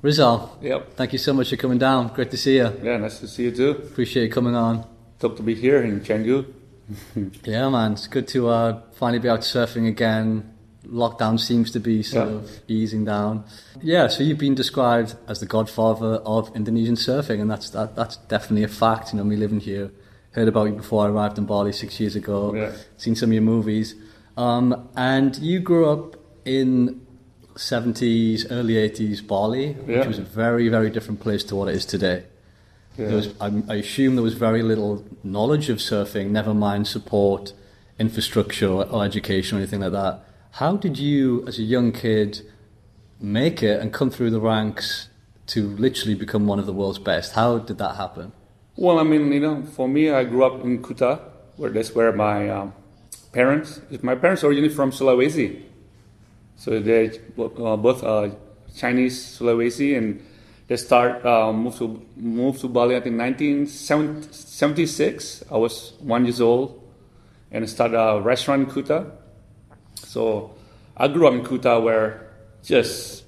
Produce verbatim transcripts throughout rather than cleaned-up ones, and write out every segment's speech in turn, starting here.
Rizal, Yep. thank you so much for coming down. Great to see you. Yeah, nice to see you too. Appreciate you coming on. Top to be here in Canggu. Yeah, man, it's good to uh, finally be out surfing again. Lockdown seems to be sort Yeah. of easing down. Yeah, so you've been described as the godfather of Indonesian surfing, and that's that, that's definitely a fact. You know, me living here, heard about you before I arrived in Bali six years ago. Yeah. Seen some of your movies, um, and you grew up in seventies, early eighties Bali, which Yeah. was a very, very different place to what it is today. Yeah. There was, I, I assume there was very little knowledge of surfing, never mind support, infrastructure, or, or education, or anything like that. How did you, as a young kid, make it and come through the ranks to literally become one of the world's best? How did that happen? Well, I mean, you know, for me, I grew up in Kuta, where that's where my um, parents. My parents are originally from Sulawesi, so they uh, both uh, Chinese Sulawesi, and they start uh, moved to moved to Bali. I think nineteen seventy-six. I was one years old, and I started a restaurant in Kuta. So I grew up in Kuta, where just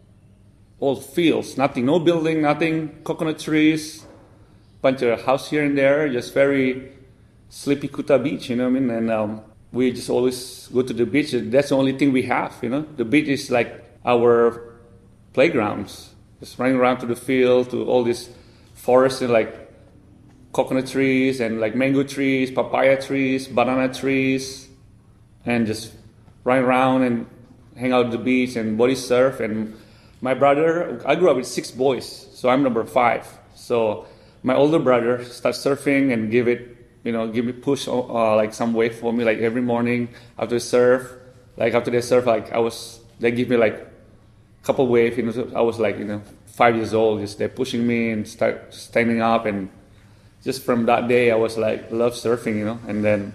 all fields, nothing, no building, nothing, coconut trees, bunch of house here and there, just very sleepy Kuta beach, you know what I mean? And um, we just always go to the beach. That's the only thing we have, you know. The beach is like our playgrounds, just running around to the field, to all these forests and like coconut trees and like mango trees, papaya trees, banana trees, and just run around and hang out at the beach and body surf. And my brother, I grew up with six boys, so I'm number five. So my older brother started surfing and give it, you know, give me push uh, like some wave for me, like every morning after surf. Like after they surf, like I was, they give me like a couple waves. You know, I was like, you know, five years old. Just they're pushing me and start standing up, and just from that day, I was like love surfing, you know. And then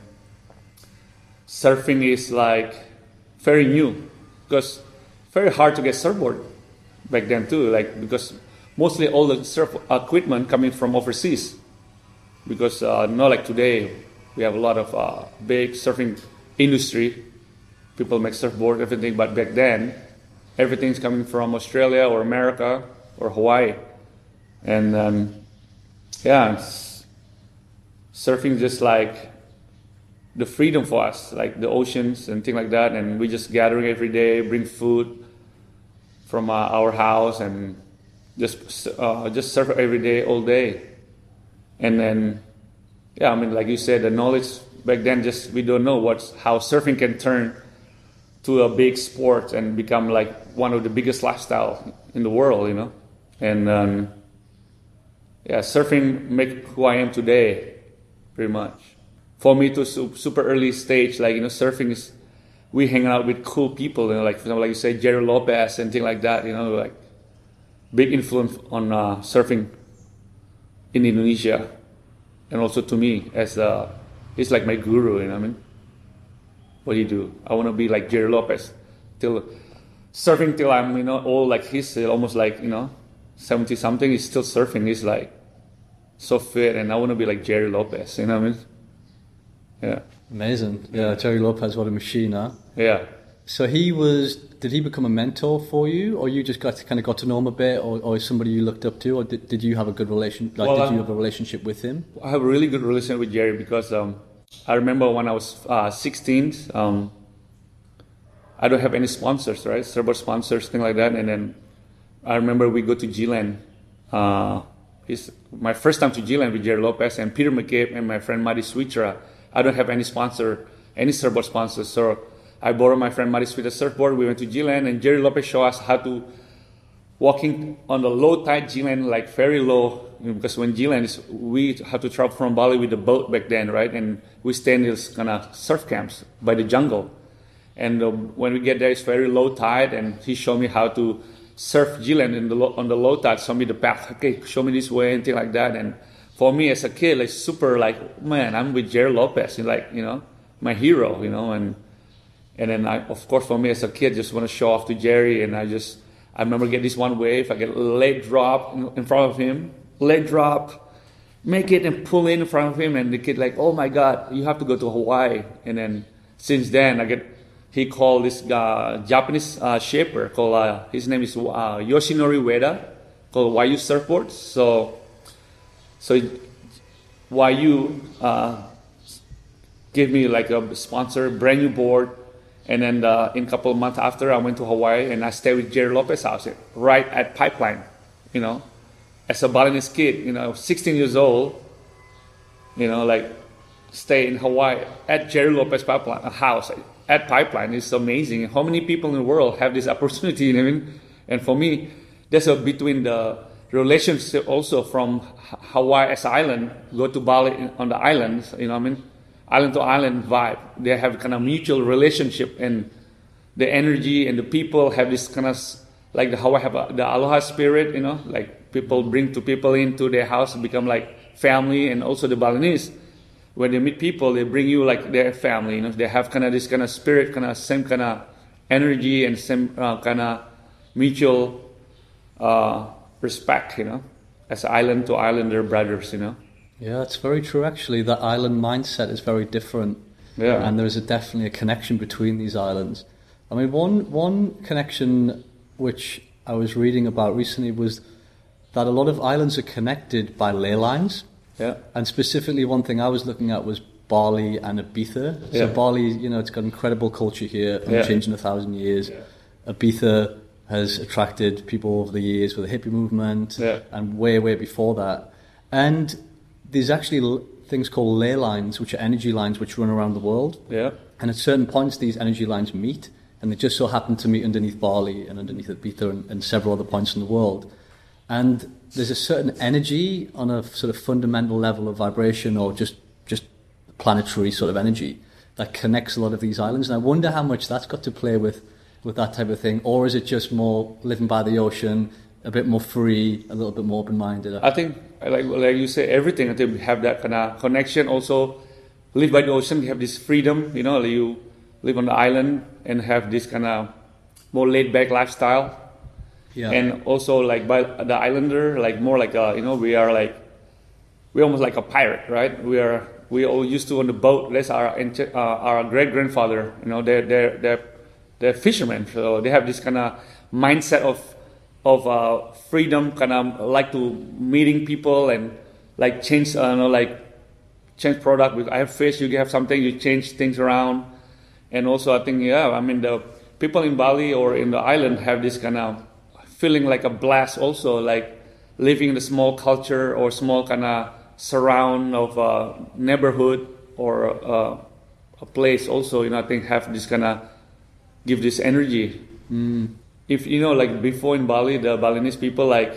surfing is like very new, because very hard to get surfboard back then too, like because mostly all the surf equipment coming from overseas, because uh, not like today we have a lot of uh, big surfing industry, people make surfboard, everything, but back then everything's coming from Australia or America or Hawaii. And um, yeah, it's, surfing just like the freedom for us, like the oceans and things like that, and we just gathering every day, bring food from uh, our house, and just uh, just surf every day, all day. And then, yeah, I mean, like you said, the knowledge back then, just we don't know what's how surfing can turn to a big sport and become like one of the biggest lifestyle in the world, you know. And um, yeah, surfing make who I am today, pretty much. For me, to super early stage, like, you know, surfing is, we hang out with cool people, you know, like, for example, like you say, Jerry Lopez and things like that, you know, like, big influence on uh, surfing in Indonesia. And also to me, as uh, he's like my guru, you know what I mean? What do you do? I want to be like Jerry Lopez, till surfing till I'm, you know, old, like he's almost like, you know, seventy something, he's still surfing, he's like, so fit, and I want to be like Jerry Lopez, you know what I mean? Yeah. Amazing. Yeah, Jerry Lopez, what a machine, huh? Yeah. So he was, did he become a mentor for you, or you just got to, kind of got to know him a bit, or, or somebody you looked up to, or did, did you have a good relation, like, Well, did um, you have a relationship with him? I have a really good relationship with Jerry, because um, I remember when I was uh, sixteen, um, I don't have any sponsors, right? Surfboard sponsors, things like that. And then I remember we go to G-Land. Uh, it's my first time to G-Land with Jerry Lopez and Peter McCabe and my friend Madi Switra. I don't have any sponsor, any surfboard sponsors. So I borrowed my friend Madi Switra's surfboard. We went to G-Land, and Jerry Lopez showed us how to walking on the low tide G-Land, like very low, you know, because when G-Land is, we have to travel from Bali with the boat back then, right? And we stay in these kind of surf camps by the jungle. And uh, when we get there, it's very low tide, and he showed me how to surf G-Land in the lo- on the low tide, show me the path, okay, show me this way and things like that. And for me as a kid, like super, like, man, I'm with Jerry Lopez, and like, you know, my hero, you know. And and then I, of course, for me as a kid, just want to show off to Jerry, and I just, I remember get this one wave, I get a leg drop in front of him, leg drop, make it and pull in in front of him, and the kid like, oh my God, you have to go to Hawaii. And then since then, I get he called this uh, Japanese uh, shaper called uh, his name is uh, Yoshinori Ueda, called Y U Surfboards. So, so Y U uh, gave me like a sponsor, brand new board, and then uh, in a couple of months after, I went to Hawaii and I stayed with Jerry Lopez house right at Pipeline, you know, as a Balinese kid, you know, sixteen years old, you know, like stay in Hawaii at Jerry Lopez Pipeline a house at Pipeline is amazing. How many people in the world have this opportunity? You know what I mean? And for me, there's a between the relationship also from Hawaii as an island, go to Bali on the islands, you know what I mean? Island to island vibe. They have kind of mutual relationship, and the energy and the people have this kind of, like the Hawaii have a, the aloha spirit, you know, like people bring two people into their house and become like family. And also the Balinese, when they meet people, they bring you like their family, you know, they have kind of this kind of spirit, kind of same kind of energy and same uh, kind of mutual uh, respect, you know, as island to island, they're brothers, you know. Yeah, it's very true. Actually, the island mindset is very different. Yeah, and there is a, definitely a connection between these islands. I mean, one one connection which I was reading about recently was that a lot of islands are connected by ley lines. Yeah, and specifically, one thing I was looking at was Bali and Ibiza. So yeah. Bali, you know, it's got incredible culture here, Yeah. unchanged in a thousand years. Yeah. Ibiza has attracted people over the years with the hippie movement, Yeah. and way, way before that. And there's actually l- things called ley lines, which are energy lines which run around the world. Yeah, And at certain points, these energy lines meet, and they just so happen to meet underneath Bali and underneath Ibiza and, and several other points in the world. And there's a certain energy on a sort of fundamental level of vibration, or just, just planetary sort of energy, that connects a lot of these islands. And I wonder how much that's got to play with, with that type of thing. Or is it just more living by the ocean, a bit more free, a little bit more open-minded? I think, like like you say, everything, I think we have that kind of connection. Also, live by the ocean, you have this freedom, you know, like you live on the island and have this kind of more laid-back lifestyle. Yeah. And also, like, by the islander, like, more like, a, you know, we are like, we're almost like a pirate, right? We are, we all used to on the boat, that's our uh, our great-grandfather, you know, they're, they're, they're, they're fishermen, so they have this kind of mindset of, of uh, freedom, kind of like to meeting people and like change, uh, you know, like change product. I have fish, you have something, you change things around. And also I think, yeah, I mean, the people in Bali or in the island have this kind of feeling like a blast also, like living in a small culture or small kind of surround of a neighborhood or a, a place also, you know, I think have this kind of, give this energy. Mm. If, you know, like before in Bali, the Balinese people, like,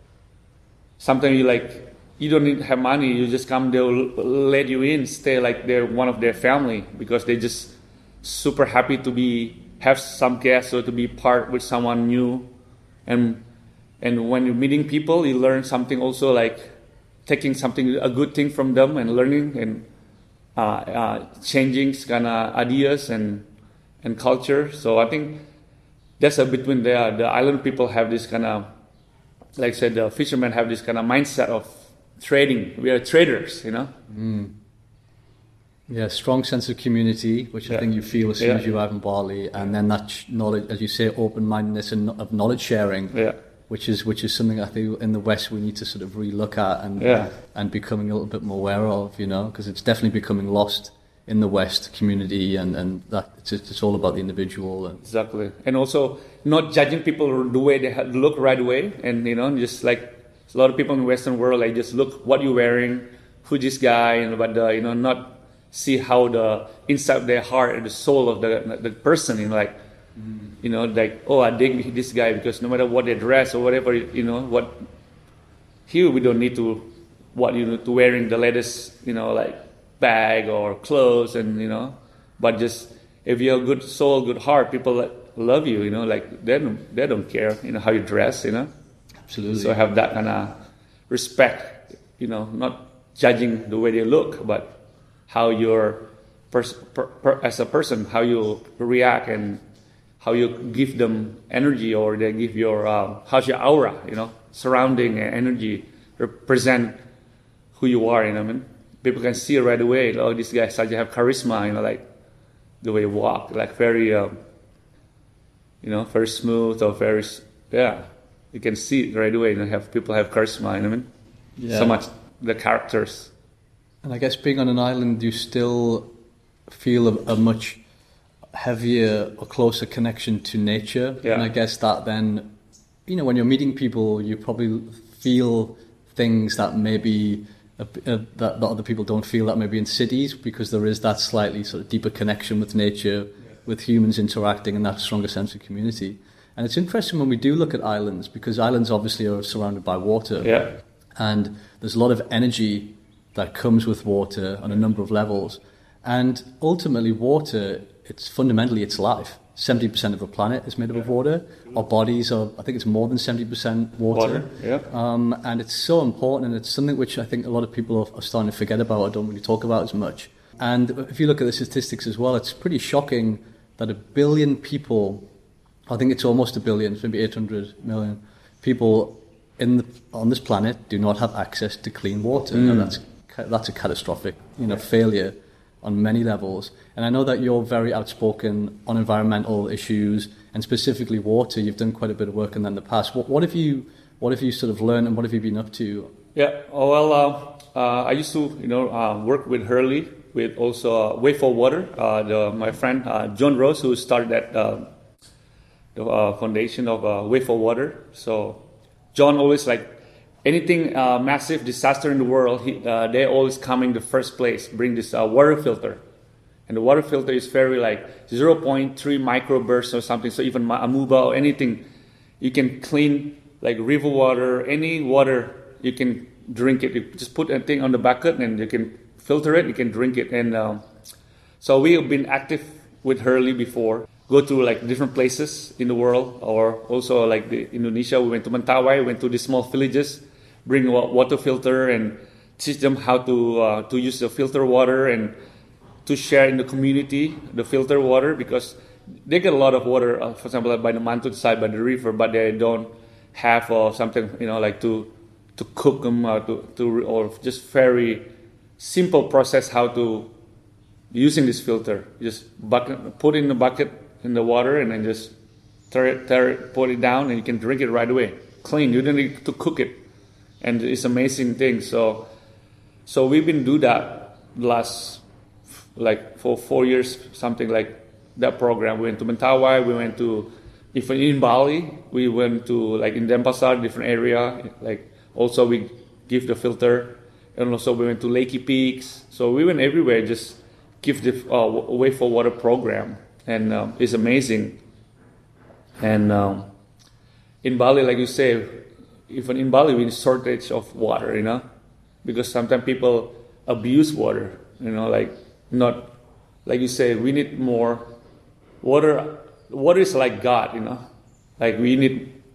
sometimes you like, you don't need to have money, you just come, they'll let you in, stay like they're one of their family, because they just super happy to be, have some guests or to be part with someone new. And and when you're meeting people, you learn something also, like taking something, a good thing from them and learning and uh, uh, changing kind of ideas and and culture. So I think that's a between the the island people have this kind of, like I said, the fishermen have this kind of mindset of trading. We are traders, you know. Mm. Yeah, strong sense of community, which I Yeah. think you feel as soon Yeah. as you arrive in Bali, and then that sh- knowledge, as you say, open-mindedness and of knowledge sharing, Yeah. which is which is something I think in the West we need to sort of relook at and Yeah. and becoming a little bit more aware of, you know, because it's definitely becoming lost in the West community, and and that it's it's all about the individual. And Exactly. And also not judging people the way they ha- look right away, and you know, just like a lot of people in the Western world, like just look what you're wearing, who this guy, and but uh, you know, not see how the inside of their heart and the soul of the the person, you know, like mm. you know, like, oh, I dig this guy because no matter what they dress or whatever, you know, what here we don't need to what you know to wearing the latest, you know, like bag or clothes, and you know, but just if you have good soul, good heart, people that love you, you know, like they don't they don't care, you know, how you dress, you know. absolutely. So have that kind of respect, you know, not judging the way they look, but how you're pers- per- per- as a person, how you react and how you give them energy, or they give your uh, how's your aura, you know, surrounding energy represent who you are, you know what I mean? People can see right away, oh, this guy such to have charisma, you know, like the way you walk, like very, um, you know, very smooth or very, yeah, you can see it right away. You know, have people have charisma, you know what I mean? Yeah. So much, the characters. And I guess being on an island, you still feel a, a much heavier or closer connection to nature. Yeah. And I guess that then, you know, when you're meeting people, you probably feel things that maybe uh, uh, that, that other people don't feel that maybe in cities, because there is that slightly sort of deeper connection with nature, yeah. with humans interacting, and that stronger sense of community. And it's interesting when we do look at islands, because islands obviously are surrounded by water. Yeah. And there's a lot of energy that comes with water on a number of levels. And ultimately, water, it's fundamentally it's life. seventy percent of the planet is made up of water. Our bodies are, I think it's more than seventy percent water. Water, yeah. Um, and it's so important, and it's something which I think a lot of people are, are starting to forget about or don't really talk about as much. And if you look at the statistics as well, it's pretty shocking that a billion people, I think it's almost a billion, maybe eight hundred million people in the, on this planet do not have access to clean water. Mm. And that's that's a catastrophic, you know, failure on many levels. And I know that you're very outspoken on environmental issues and specifically water. You've done quite a bit of work on that in the past. What, what have you what have you sort of learned, and what have you been up to? Yeah, oh, well, uh, uh, I used to, you know, uh, work with Hurley, with also uh, Way for Water. Uh, the, my friend uh, John Rose, who started that uh, the uh, foundation of uh, Way for Water. So John always like anything uh, massive disaster in the world, he, uh, they always come in the first place, bring this uh, water filter. And the water filter is very like zero point three microbursts or something. So even amoeba or anything, you can clean like river water, any water, you can drink it. You just put a thing on the bucket and you can filter it, you can drink it. And um, so we have been active with Hurley before. Go to like different places in the world, or also like the Indonesia. We went to Mentawai, went to the small villages, bring a water filter and teach them how to uh, to use the filter water and to share in the community the filter water, because they get a lot of water, uh, for example, by the mountain side, by the river, but they don't have uh, something, you know, like to to cook them or to, to or just very simple process how to using this filter. Just bucket, put in the bucket in the water and then just tear it, tear it, put it down, and you can drink it right away. Clean. You don't need to cook it. And it's an amazing thing. So, so we've been do that last, like for four years, something like that program. We went to Mentawai. We went to, if in Bali, we went to like in Denpasar, different area. Like also we give the filter, and also we went to Lakey Peaks. So we went everywhere. Just give the uh, Way for Water program, and um, it's amazing. And um, in Bali, like you say, even in Bali, we need shortage of water, you know, because sometimes people abuse water, you know, like not, like you say, we need more water. Water is like God, you know, like we need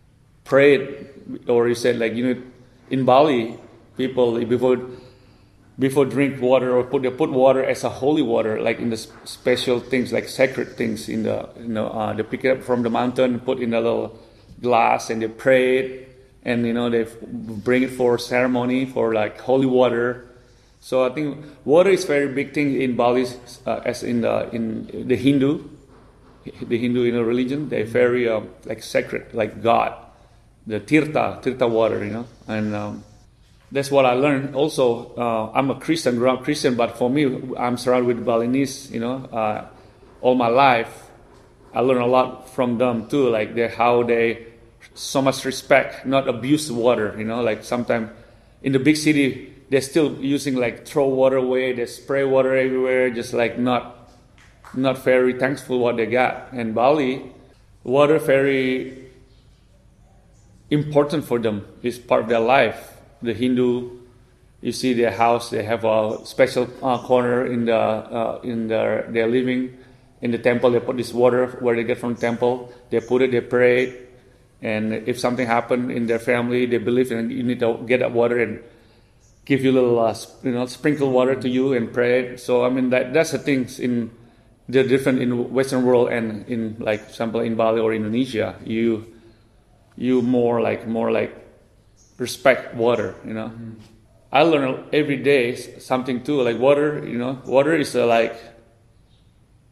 pray, or you said like, you know, in Bali, people before before drink water or put they put water as a holy water, like in the special things, like sacred things in the, you know, uh, they pick it up from the mountain, put in a little glass, and they pray it. And, you know, they bring it for ceremony, for like holy water. So I think water is very big thing in Bali, uh, as in the in the Hindu, the Hindu, you know, religion. They're very um, like sacred, like God, the tirta, tirta water, you know. And um, that's what I learned. Also, uh, I'm a Christian, grew up Christian, but for me, I'm surrounded with Balinese, you know, uh, all my life. I learned a lot from them too, like they, how they so much respect, not abuse water, you know, like sometimes in the big city, they're still using like throw water away, they spray water everywhere, just like not not very thankful what they got. And Bali, water very important for them, it's part of their life. The Hindu, you see their house, they have a special uh, corner in the uh, in their their living. In the temple, they put this water where they get from the temple, they put it, they pray. And if something happened in their family, they believe in you need to get that water and give you a little, uh, you know, sprinkle water to you and pray. So I mean that that's the things in they're different in Western world and in like for example in Bali or Indonesia. You you more like more like respect water. You know, mm. I learn every day something too. Like water, you know, water is uh, like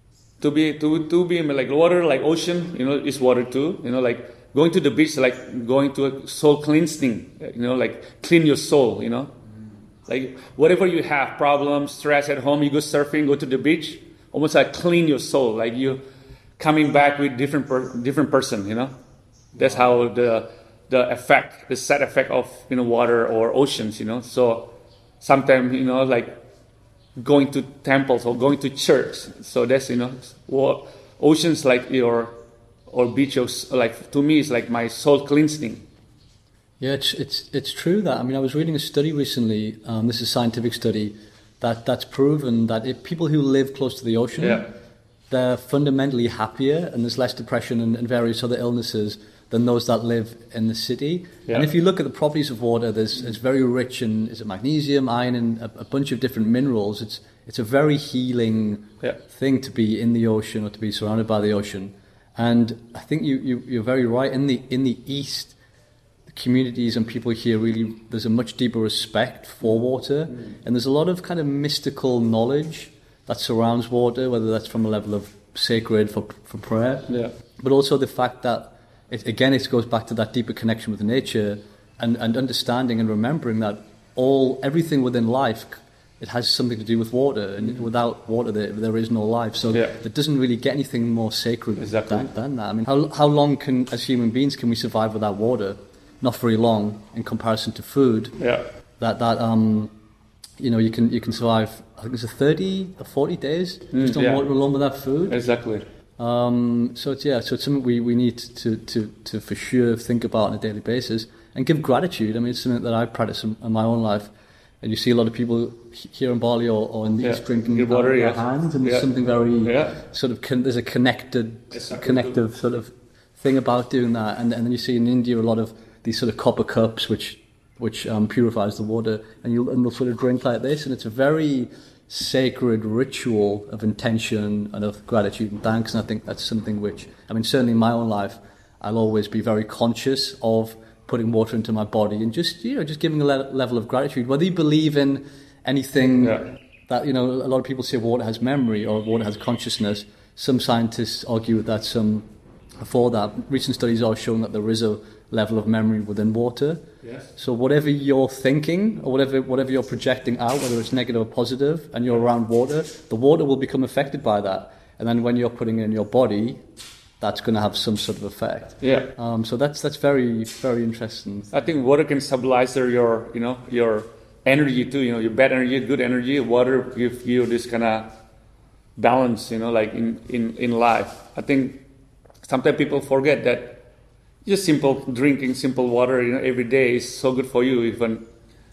to be to to be like water, like ocean, you know, is water too. You know, like going to the beach, like going to a soul cleansing. You know, like clean your soul. You know, like whatever you have, problems, stress at home, you go surfing, go to the beach, almost like clean your soul, like you coming back with different per, different person. You know, that's how the the effect, the side effect of you know water or oceans. You know, so sometimes you know like going to temples or going to church. So that's, you know, well, oceans like your, or beaches, like to me, it's like my soul cleansing. Yeah, it's, it's, it's true that, I mean, I was reading a study recently, um, this is a scientific study, that, that's proven that if people who live close to the ocean, yeah. they're fundamentally happier and there's less depression and, and various other illnesses than those that live in the city. Yeah. And if you look at the properties of water, there's it's very rich in is it magnesium, iron, and a, a bunch of different minerals. It's it's a very healing yeah. thing to be in the ocean or to be surrounded by the ocean. And I think you, you you're very right. In the in the East, the communities and people here really there's a much deeper respect for water, mm. and there's a lot of kind of mystical knowledge that surrounds water, whether that's from a level of sacred for for prayer, yeah. but also the fact that. It, again, it goes back to that deeper connection with nature and, and understanding and remembering that all everything within life, it has something to do with water, and without water there, there is no life. So yeah. it doesn't really get anything more sacred exactly. than, than that. I mean, how how long can, as human beings, can we survive without water? Not very long in comparison to food. Yeah. That that um, you know, you can you can survive. I think it's a thirty or forty days mm, just on yeah. water alone without food. Exactly. Um, so it's yeah, so it's something we, we need to, to, to for sure think about on a daily basis and give gratitude. I mean, it's something that I practice in, in my own life, and you see a lot of people here in Bali or, or in the yeah. East drinking Good water, out of yeah. their hands, and yeah. there's something very yeah. sort of con- there's a connected, exactly. connective sort of thing about doing that. And, and then you see in India a lot of these sort of copper cups, which which um, purifies the water, and you and they'll sort of drink like this, and it's a very sacred ritual of intention and of gratitude and thanks. And I think that's something which, I mean, certainly in my own life, I'll always be very conscious of putting water into my body and just, you know, just giving a le- level of gratitude. Whether you believe in anything yeah. that, you know, a lot of people say water has memory or water has consciousness. Some scientists argue that some for that. Recent studies are showing that there is a level of memory within water. Yes. So whatever you're thinking or whatever whatever you're projecting out, whether it's negative or positive, and you're around water, the water will become affected by that. And then when you're putting it in your body, that's going to have some sort of effect. Yeah. Um, so that's that's very very interesting. I think water can stabilize your you know your energy too. You know your bad energy, good energy. Water gives you this kind of balance. You know, like in, in, in life. I think sometimes people forget that just simple drinking simple water, you know, every day is so good for you. Even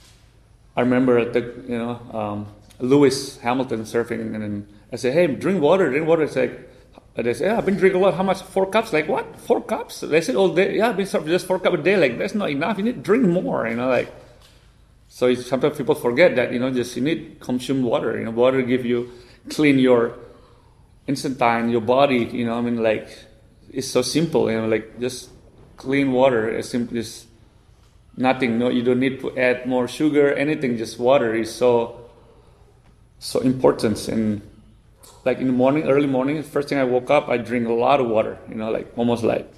I remember the you know um, Lewis Hamilton surfing, and then I said, "Hey, drink water, drink water." It's like they say, "Yeah, I've been drinking a lot. How much? Four cups?" Like what? Four cups? They said all day. Yeah, I've been surfing just four cups a day. Like that's not enough. You need to drink more. You know, like so. It's, sometimes people forget that you know just you need consume water. You know, water give you clean your intestine, your body. You know, I mean, like it's so simple. You know, like just clean water is simply is nothing. No, you don't need to add more sugar. Anything. Just water is so so important. And like in the morning, early morning, first thing I woke up, I drink a lot of water. You know, like almost like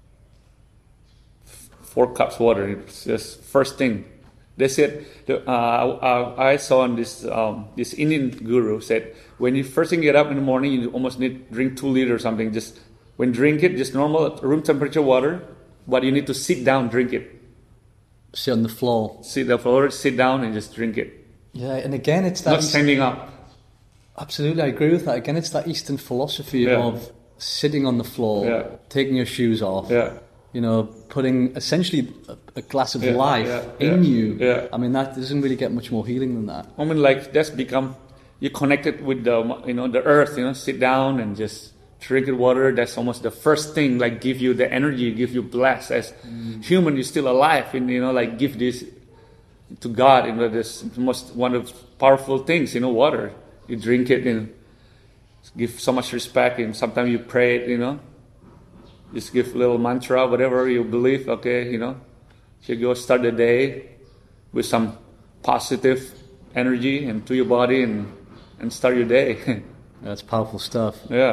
four cups water. It's just first thing. They said uh, I saw on this um, this Indian guru said when you first thing get up in the morning, you almost need to drink two liters or something. Just when drink it, just normal room temperature water. But you need to sit down, drink it. Sit on the floor. Sit on the floor, sit down and just drink it. Yeah, and again, it's that... Not standing up. Absolutely, I agree with that. Again, it's that Eastern philosophy yeah. of sitting on the floor, yeah. taking your shoes off, yeah. you know, putting essentially a, a glass of yeah. life yeah. in yeah. you. Yeah. I mean, that doesn't really get much more healing than that. I mean, like, that's become... You connected with the, you know, the earth, you know, sit down and just... Drinking water, that's almost the first thing, like give you the energy, give you bless. As mm. human, you're still alive, and you know, like give this to God. You know, this most one of the powerful things. You know, water. You drink it and give so much respect. And sometimes you pray it. You know, just give a little mantra, whatever you believe. Okay, you know, you go start the day with some positive energy into your body and and start your day. That's powerful stuff. Yeah.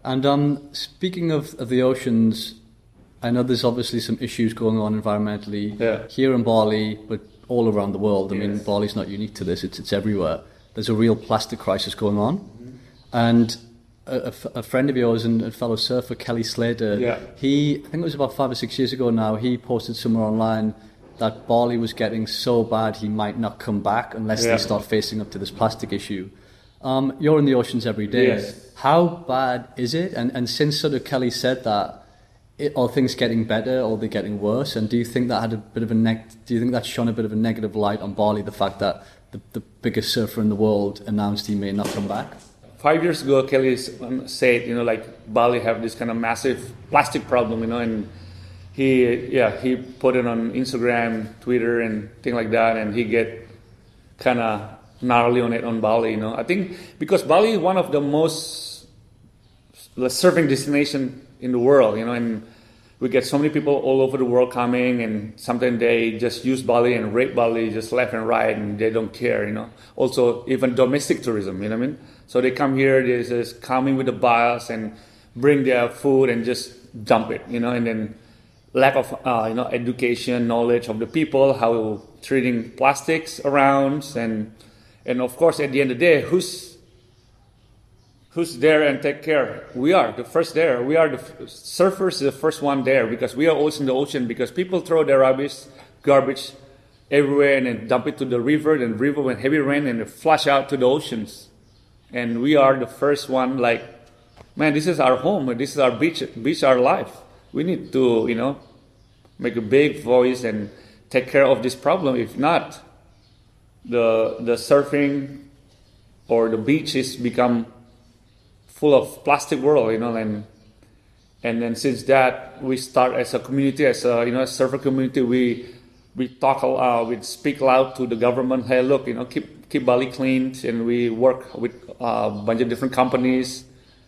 And um, speaking of, of the oceans, I know there's obviously some issues going on environmentally yeah. here in Bali, but all around the world. I yes. mean, Bali's not unique to this; it's it's everywhere. There's a real plastic crisis going on, mm-hmm. and a, a, a friend of yours and a fellow surfer, Kelly Slater, yeah. he I think it was about five or six years ago now. He posted somewhere online that Bali was getting so bad he might not come back unless yeah. they start facing up to this plastic issue. Um, you're in the oceans every day. Yes. How bad is it? And and since sort of Kelly said that, it, are things getting better or are they getting worse? And do you think that had a bit of a neg- do you think that shone a bit of a negative light on Bali, the fact that the, the biggest surfer in the world announced he may not come back? Five years ago, Kelly said, you know, like Bali have this kind of massive plastic problem, you know, and he, yeah, he put it on Instagram, Twitter, and things like that, and he get kind of gnarly on it on Bali, you know. I think because Bali is one of the most surfing destination in the world, you know, and we get so many people all over the world coming, and sometimes they just use Bali and rape Bali just left and right, and they don't care, you know. Also, even domestic tourism, you know what I mean? So they come here, they just come in with the bus and bring their food and just dump it, you know, and then lack of, uh, you know, education, knowledge of the people, how treating plastics around, and and of course, at the end of the day, who's who's there and take care? We are the first there. We are the surfers, the first one there, because we are always in the ocean. Because people throw their rubbish, garbage everywhere, and then dump it to the river. And river when heavy rain, and flush out to the oceans. And we are the first one. Like, man, this is our home. This is our beach. Beach, our life. We need to, you know, make a big voice and take care of this problem. If not, the the surfing or the beaches become full of plastic world, you know, and and then since that we start as a community, as a you know a surfer community, we we talk, uh, we speak loud to the government. Hey, look, you know, keep keep Bali clean, and we work with uh, a bunch of different companies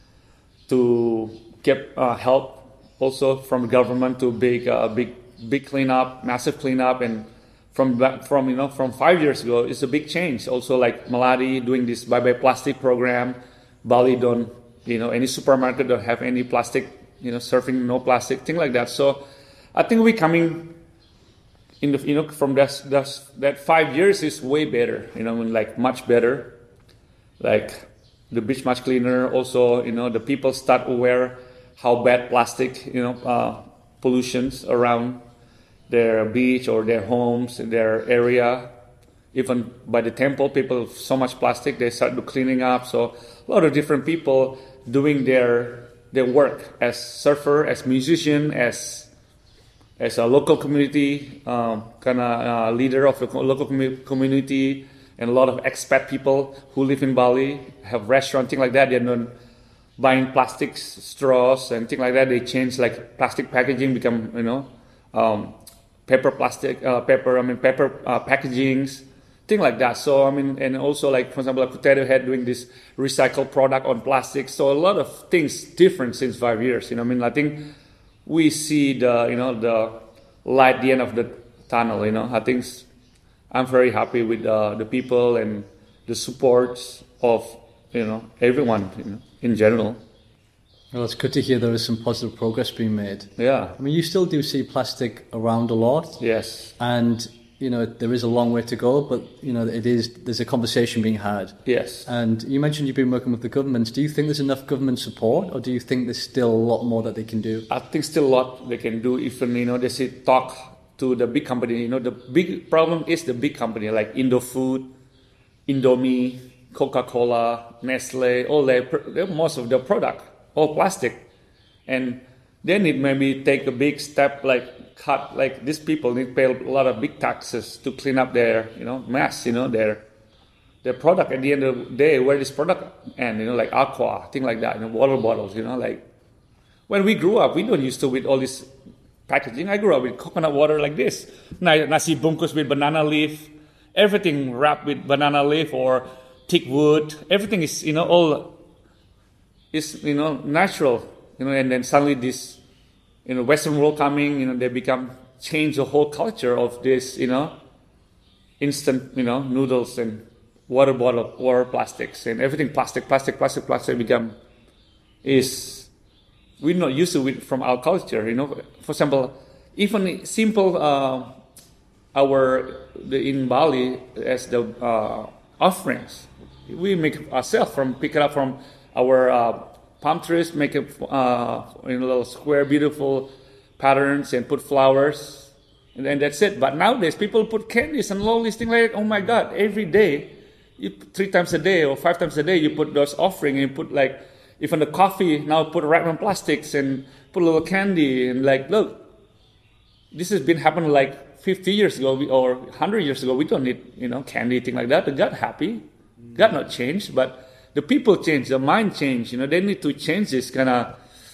to get uh, help also from the government to big uh, big big cleanup, massive cleanup, and from from you know from five years ago, it's a big change. Also, like Melati doing this Bye Bye Plastic program. Bali don't, you know, any supermarket don't have any plastic, you know, surfing, no plastic, thing like that. So I think we coming in the, you know, from that, that, that five years is way better, you know, I mean, like much better. Like the beach much cleaner. Also, you know, the people start aware how bad plastic, you know, uh, pollutions around their beach or their homes, their area. Even by the temple, people so much plastic, they start to cleaning up. So a lot of different people doing their their work as surfer, as musician, as as a local community um, kind of uh, leader of the local com- community, and a lot of expat people who live in Bali have restaurant, things like that. They're not buying plastic straws and things like that. They change like plastic packaging, become you know um, paper plastic, uh, paper I mean paper uh, packagings. Thing like that. So I mean, and also like for example, like Potato Head doing this recycled product on plastic. So a lot of things different since five years. You know, I mean, I think we see the you know the light at the end of the tunnel. You know, I think I'm very happy with uh, the people and the support of you know everyone you know, in general. Well, it's good to hear there is some positive progress being made. Yeah, I mean, you still do see plastic around a lot. Yes, and you know, there is a long way to go, but, you know, it is, there's a conversation being had. Yes. And you mentioned you've been working with the governments. Do you think there's enough government support, or do you think there's still a lot more that they can do? I think still a lot they can do. Even, you know, they say talk to the big company. You know, the big problem is the big company like Indofood, Indomie, Coca-Cola, Nestle, all their, most of their product, all plastic. And they need maybe take a big step like, cut like these people need to pay a lot of big taxes to clean up their you know mess, you know their their product. At the end of the day, where this product end, you know like aqua, thing like that, you know water bottles, you know like when we grew up, we don't used to with all this packaging. I grew up with coconut water like this, nasi bungkus with banana leaf, everything wrapped with banana leaf or thick wood. Everything is you know all is you know natural, you know and then suddenly this. You know, Western world coming, you know, they become change the whole culture of this, you know, instant, you know, noodles and water bottle, water plastics and everything plastic, plastic, plastic, plastic become is we're not used to it from our culture. You know, for example, even simple uh, our the, in Bali as the uh, offerings, we make ourselves from pick it up from our uh, palm trees, make it uh, in a little square, beautiful patterns, and put flowers, and then that's it. But nowadays, people put candies and all these things like, oh my God, every day, you three times a day or five times a day, you put those offering and you put like, even the coffee now put wrap in plastics and put a little candy and like, look, this has been happening like fifty years ago or one hundred years ago. We don't need, you know, candy, thing like that. The God happy, God not changed, but the people change, the mind change. You know, they need to change this kind of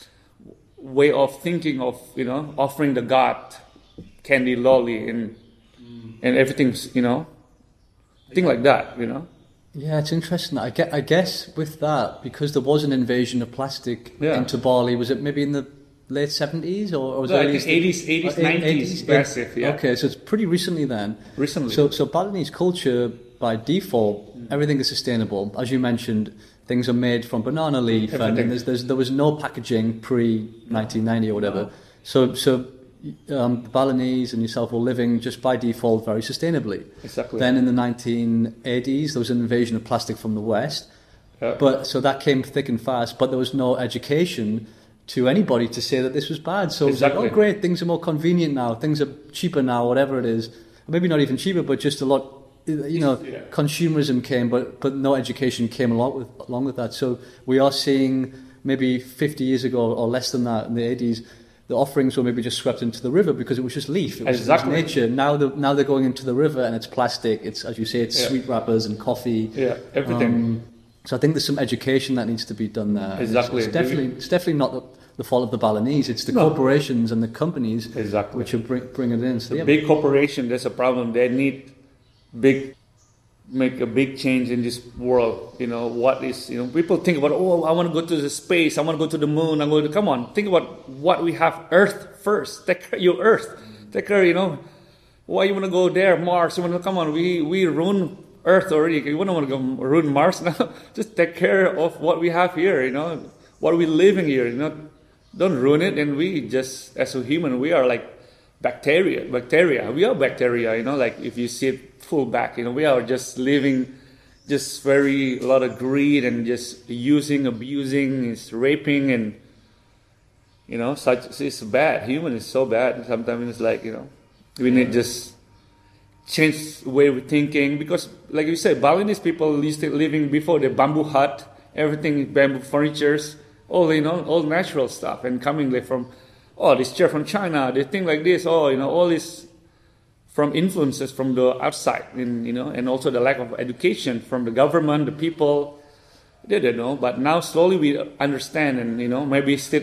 way of thinking of, you know, offering the God candy, lolly, and and everything's, you know, thing like that. You know. Yeah, it's interesting. I guess, I guess with that, because there was an invasion of plastic yeah. into Bali, was it maybe in the late seventies or, or was no, it eighties, eighties, nineties, massive, yeah. Okay, so it's pretty recently then. Recently. So, so Balinese culture, by default, mm. everything is sustainable. As you mentioned, things are made from banana leaf, everything. and there's, there's, there was no packaging pre nineteen ninety or whatever. No. So, so um, the Balinese and yourself were living just by default very sustainably. Exactly. Then in the nineteen eighties, there was an invasion of plastic from the West. Yeah. But so that came thick and fast, but there was no education to anybody to say that this was bad. So exactly. it was like, oh great, things are more convenient now, things are cheaper now, whatever it is. Maybe not even cheaper, but just a lot, you know, yeah. consumerism came, but but no education came along with along with that. So we are seeing maybe fifty years ago or less than that in the eighties, the offerings were maybe just swept into the river because it was just leaf, it was, exactly. it was nature. Now the, now they're going into the river and it's plastic. It's, as you say, it's yeah. sweet wrappers and coffee. Yeah, everything. Um, so I think there's some education that needs to be done there. Exactly. It's, it's definitely it's definitely not the, the fault of the Balinese. It's the no. corporations and the companies exactly. which are bring, bring it in. So the yeah. big corporation, there's a problem. They need big, make a big change in this world. You know, what is, you know, people think about, oh, I want to go to the space, I want to go to the moon, I'm going to, come on, think about what we have, Earth first. Take care of your Earth. Take care, you know, why you want to go there, Mars, you want to, come on, we, we ruin Earth already, you don't want to go ruin Mars now. Just take care of what we have here, you know, what we living here, you know, don't ruin it. And we just, as a human, we are like bacteria, bacteria, we are bacteria, you know, like if you see it full back, you know, we are just living just very, a lot of greed and just using, abusing, is raping, and, you know, such, it's bad. Human is so bad. Sometimes it's like, you know, we need just change the way we're thinking, because like you said, Balinese people used to living before the bamboo hut, everything, bamboo furnitures, all, you know, all natural stuff, and coming like from, oh, this chair from China, they think like this, oh, you know, all this from influences from the outside, and, you know, and also the lack of education from the government, the people, they don't know, but now slowly we understand, and, you know, maybe still,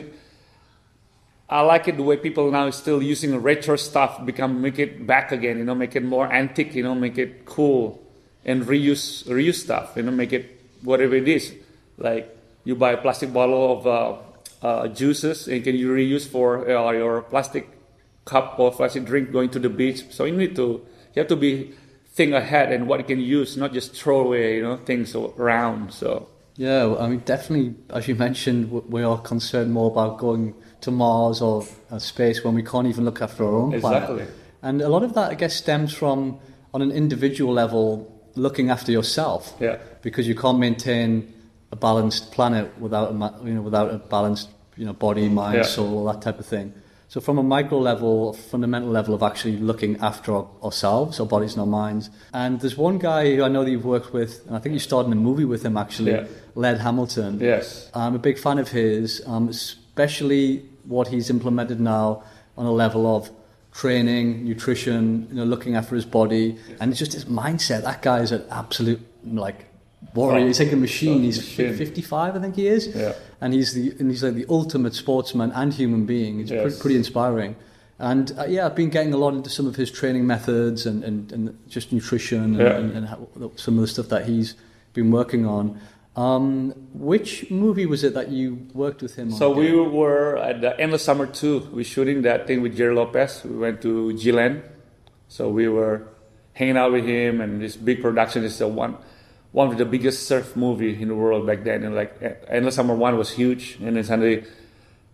I like it the way people now is still using retro stuff, become, make it back again, you know, make it more antique, you know, make it cool, and reuse, reuse stuff, you know, make it whatever it is, like, you buy a plastic bottle of uh, uh, juices and can you reuse for uh, your plastic cup or plastic drink going to the beach. So you need to, you have to be think ahead and what you can use, not just throw away, you know, things around. So yeah, I mean, definitely, as you mentioned, we are concerned more about going to Mars or uh, space when we can't even look after our own planet. Exactly. And a lot of that, I guess, stems from on an individual level looking after yourself. Yeah. Because you can't maintain a balanced planet without a, you know, without a balanced, you know, body, mind, yeah. soul, that type of thing. So from a micro level, a fundamental level of actually looking after our, ourselves, our bodies and our minds. And there's one guy who I know that you've worked with, and I think you starred in a movie with him actually, yeah. Laird Hamilton. Yes. I'm a big fan of his, um, especially what he's implemented now on a level of training, nutrition, you know, looking after his body, and it's just his mindset. That guy is an absolute, like, warrior. He's like a machine. Oh, he's machine. fifty-five, I think he is. Yeah. And he's the and he's like the ultimate sportsman and human being. It's yes. pretty, pretty inspiring. And uh, yeah, I've been getting a lot into some of his training methods and, and, and just nutrition and, yeah. and, and how, some of the stuff that he's been working on. Um, which movie was it that you worked with him on? So we were at the Endless Summer two. We're shooting that thing with Jerry Lopez. We went to G-Land. So we were hanging out with him, and this big production is the one one of the biggest surf movie in the world back then. And like Endless Summer one was huge, and then suddenly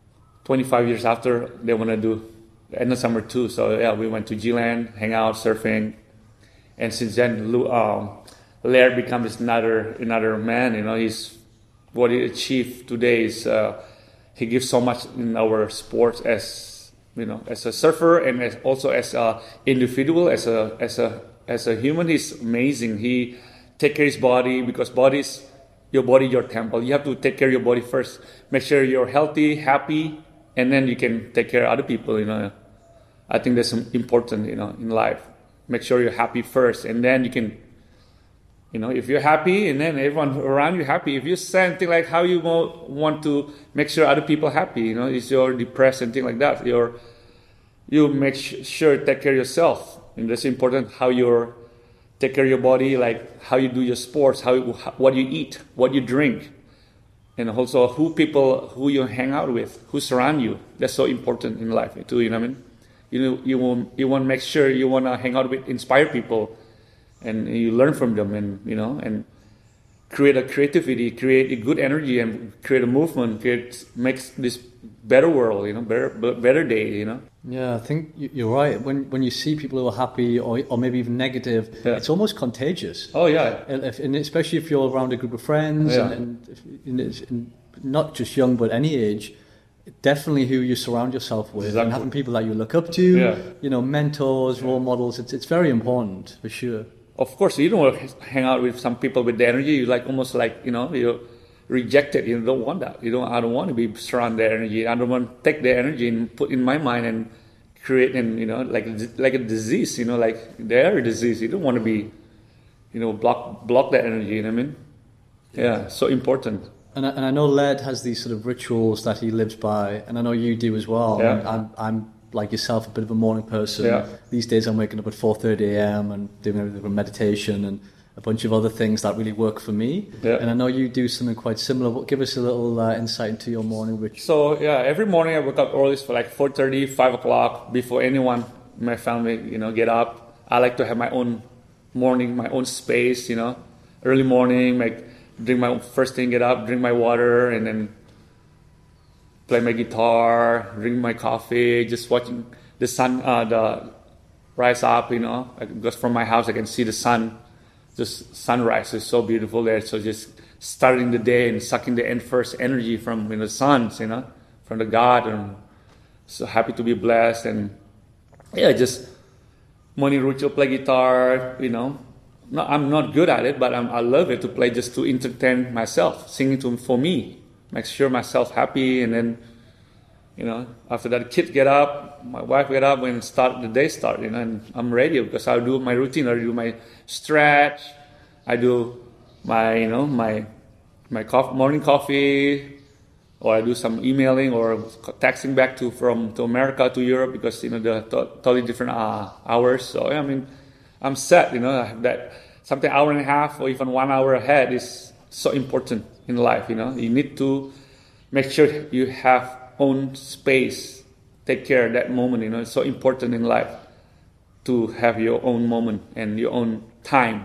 twenty-five years after, they want to do endless summer too. So yeah, we went to G-Land, hang out, surfing, and since then, um, Laird becomes another another man. You know, he's what he achieved today is uh, he gives so much in our sports as you know, as a surfer and as also as a individual, as a as a as a human. He's amazing. He take care of his body because body's your body, your temple. You have to take care of your body first. Make sure you're healthy, happy, and then you can take care of other people. You know, I think that's important. You know, in life, make sure you're happy first, and then you can. You know, if you're happy, and then everyone around you happy. If you say something like how you want to make sure other people happy, you know, if you're depressed and things like that, you're you make sure take care of yourself, and that's important. How you're take care of your body, like how you do your sports, how what you eat, what you drink, and also who people who you hang out with, who surround you. That's so important in life too. You know what I mean? You know, you want you want to make sure you want to hang out with inspired people. And you learn from them, and you know, and create a creativity, create a good energy, and create a movement. Create makes this better world, you know, better better day, you know. Yeah, I think you're right. When when you see people who are happy or or maybe even negative, yeah. It's almost contagious. Oh yeah, if, and especially if you're around a group of friends, yeah. and, and, if, and not just young but any age. Definitely who you surround yourself with, exactly. And having people that you look up to, yeah. You know, mentors, role models. It's it's very important for sure. Of course, you don't want to hang out with some people with the energy. You like almost like you know you're rejected. You don't want that. You don't. I don't want to be surrounded the energy. I don't want to take the energy and put in my mind and create and you know like like a disease. You know, like they're a disease. You don't want to be, you know, block block that energy. You know what I mean? Yeah, so important. And I, and I know Laird has these sort of rituals that he lives by, and I know you do as well. Yeah. And I'm I'm. like yourself, a bit of a morning person. Yeah. These days I'm waking up at four thirty a.m. and doing a bit of meditation and a bunch of other things that really work for me. Yeah. And I know you do something quite similar. Give us a little uh, insight into your morning ritual. So yeah, every morning I wake up early for like four thirty, five o'clock before anyone in my family, you know, get up. I like to have my own morning, my own space, you know, early morning, make, drink my first thing, get up, drink my water, and then play my guitar, drink my coffee, just watching the sun, uh, the rise up, you know. Because from my house I can see the sun, just sunrise is so beautiful there. So just starting the day and sucking the end first energy from you know, the suns, you know, from the God. And so happy to be blessed. And yeah, just morning ritual, play guitar, you know. No, I'm not good at it, but I'm, I love it to play just to entertain myself, singing to for me. Make sure myself happy, and then, you know, after that, kids get up, my wife get up, and start the day start, you know, and I'm ready because I do my routine. I do my stretch, I do my, you know, my my coffee, morning coffee, or I do some emailing or texting back to from to America to Europe because you know the totally different uh, hours. So yeah, I mean, I'm set. You know, I have that something hour and a half or even one hour ahead is so important in life. You know, you need to make sure you have own space, take care of that moment. You know, it's so important in life to have your own moment and your own time.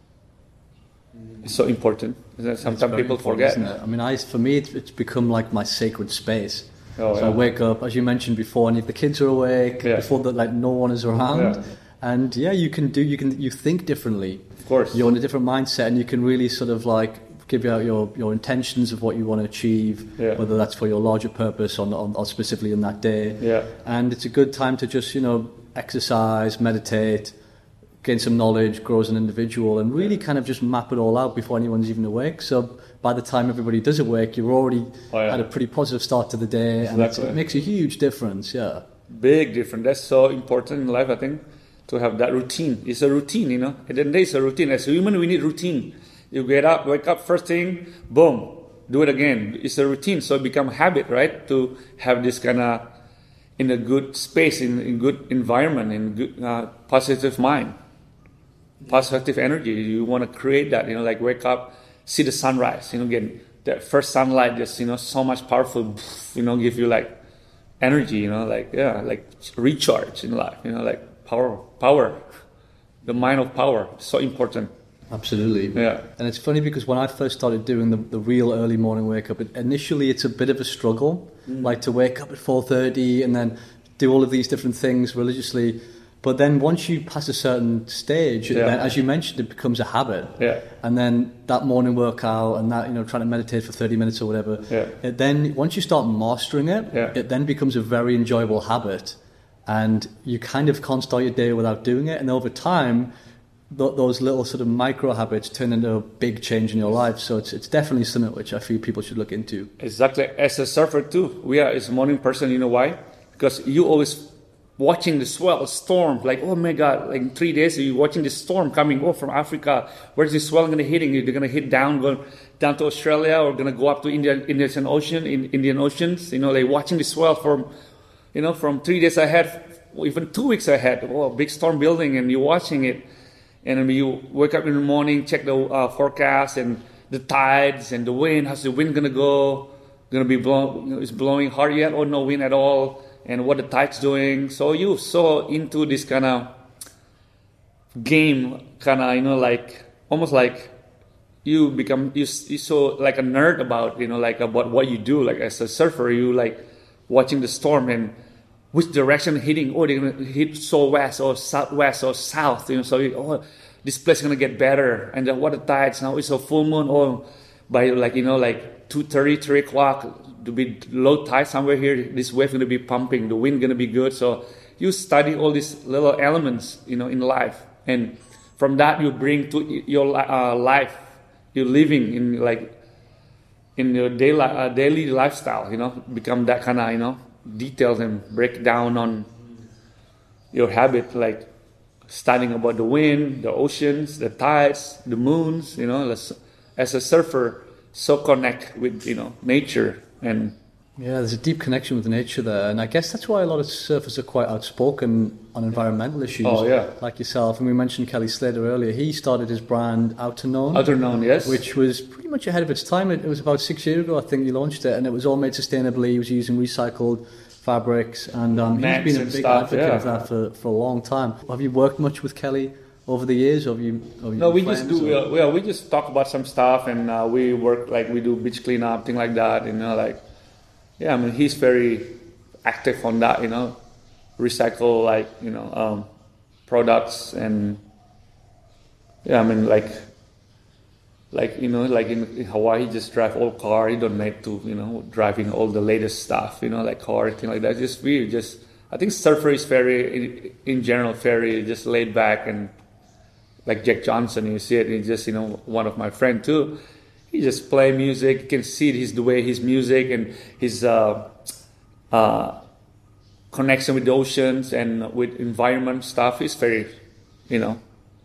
It's so important. Sometimes people forget. I mean, I, for me, it's, it's become like my sacred space. Oh, so yeah. I wake up, as you mentioned before, and if the kids are awake, yeah. before that, like no one is around, yeah. and yeah, you can do, you can, you think differently. Of course, you're in a different mindset, and you can really sort of like give out your, your intentions of what you want to achieve, yeah. whether that's for your larger purpose or, or, or specifically in that day. Yeah. And it's a good time to just you know exercise, meditate, gain some knowledge, grow as an individual, and really kind of just map it all out before anyone's even awake. So by the time everybody does awake, you're already oh, yeah. had a pretty positive start to the day, and exactly. it makes a huge difference. Yeah, big difference. That's so important in life, I think, to have that routine. It's a routine, you know. At the end of the day, it's a routine. As a human, we need routine. You get up, wake up, first thing, boom, do it again. It's a routine, so it becomes a habit, right? To have this kind of in a good space, in in good environment, in good uh, positive mind. Positive energy, you want to create that, you know, like wake up, see the sunrise, you know, again, that first sunlight just, you know, so much powerful, you know, give you like energy, you know, like, yeah, like recharge in life, you know, like power, power, the mind of power, so important Absolutely. Yeah. And it's funny because when I first started doing the, the real early morning wake up, it, initially it's a bit of a struggle, mm. like to wake up at four thirty and then do all of these different things religiously. But then once you pass a certain stage, yeah. then, as you mentioned, it becomes a habit. Yeah. And then that morning workout and that, you know, trying to meditate for thirty minutes or whatever, yeah. it then, once you start mastering it, yeah. it then becomes a very enjoyable habit. And you kind of can't start your day without doing it. And over time, th- those little sort of micro habits turn into a big change in your life. So it's it's definitely something which I feel people should look into. Exactly. As a surfer too, we are as a morning person, you know why? Because you always watching the swell, storm, like, oh my God, like in three days, you're watching the storm coming oh, from Africa. Where's the swell going to hitting? They're going to hit down, go down to Australia, or going to go up to Indian, Indian Ocean, in Indian Oceans, you know, like watching the swell from, you know, from three days ahead, even two weeks ahead. Oh, big storm building, and you're watching it. And then you wake up in the morning, check the uh, forecast and the tides and the wind. How's the wind going to go? Going to be blowing, you know, is blowing hard yet or no wind at all? And what the tide's doing. So you so into this kind of game, kind of, you know, like almost like you become you you so like a nerd about, you know, like about what you do. Like as a surfer, you like watching the storm and which direction hitting. Oh, they're gonna hit so west or southwest or south. You know, so you, oh, this place is gonna get better. And then what the tides now? It's a full moon. Oh, by like you know like two thirty, three o'clock. To be low tide somewhere here, this wave going to be pumping, the wind going to be good. So you study all these little elements, you know, in life, and from that you bring to your uh, life, you're living in like in your daily uh, daily lifestyle, you know, become that kind of you know details and break down on your habit, like studying about the wind, the oceans, the tides, the moons, you know, as, as a surfer, so connect with you know nature. And yeah, there's a deep connection with nature there, and I guess that's why a lot of surfers are quite outspoken on environmental issues. Oh yeah, like yourself. And we mentioned Kelly Slater earlier. He started his brand Outer Known. Outer Known, yes, which was pretty much ahead of its time. It, it was about six years ago, I think, he launched it, and it was all made sustainably. He was using recycled fabrics, and um, he's been a big stuff, advocate yeah. of that for, for a long time. Have you worked much with Kelly over the years? Or have you? Have you no, we just do. Or? Well, we just talk about some stuff, and uh, we work like we do beach cleanup, thing like that. You know, like. Yeah, I mean, he's very active on that, you know, recycle, like, you know, um, products and, yeah, I mean, like, like, you know, like in, in Hawaii, he just drive old car. He don't need to, you know, driving all the latest stuff, you know, like car, thing like that. Just, we just, I think surfer is very, in, in general, very just laid back, and like Jack Johnson, you see it, he's just, you know, one of my friend too. He just play music. You can see his the way his music and his uh, uh, connection with the oceans and with environment stuff is very, you know,